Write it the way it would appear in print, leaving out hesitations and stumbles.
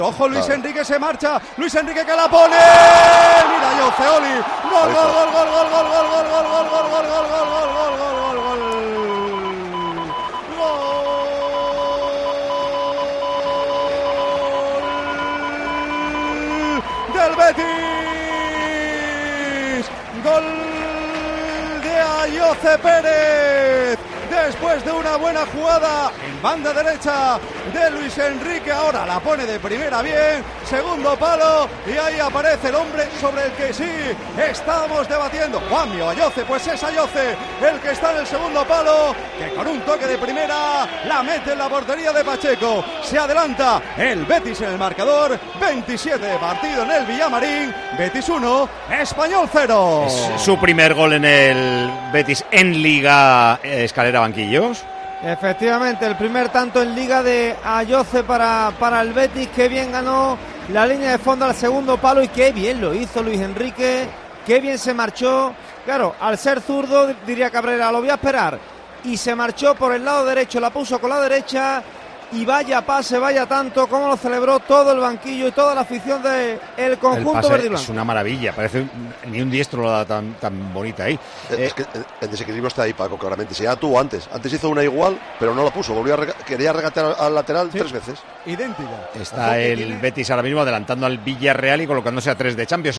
Ojo, Luis Enrique se marcha. Luis Enrique que la pone. Mira, Yoceoli. Gol, gol, gol, gol, gol, gol, gol, gol, gol, gol, gol, gol, gol, gol, gol, gol, gol, gol, gol del Betis. Gol de Ayoce Pérez. Después de una buena jugada en banda derecha de Luis Enrique, ahora la pone de primera bien, segundo palo, y ahí aparece el hombre sobre el que sí estamos debatiendo. Juanmi Ayoce, pues es Ayoce el que está en el segundo palo, que con un toque de primera la mete en la portería de Pacheco. Se adelanta el Betis en el marcador, 27 de partido en el Villamarín, Betis 1, Español 0. Es su primer gol en el Betis en Liga, Escalera Banquillos. Efectivamente, el primer tanto en Liga de Ayoce para el Betis. Qué bien ganó la línea de fondo al segundo palo y qué bien lo hizo Luis Enrique, qué bien se marchó. Claro, al ser zurdo, diría Cabrera, lo voy a esperar, y se marchó por el lado derecho, la puso con la derecha, y vaya pase, vaya tanto, como lo celebró todo el banquillo y toda la afición del conjunto verde y blanco. Es una maravilla, parece ni un diestro lo da tan bonita ahí. Es que el desequilibrio está ahí, Paco, claramente. Si ya tuvo antes hizo una igual, pero no la puso, quería regatear al lateral 3 veces. Idéntica. Está el Betis ahora mismo adelantando al Villarreal y colocándose a 3 de Champions.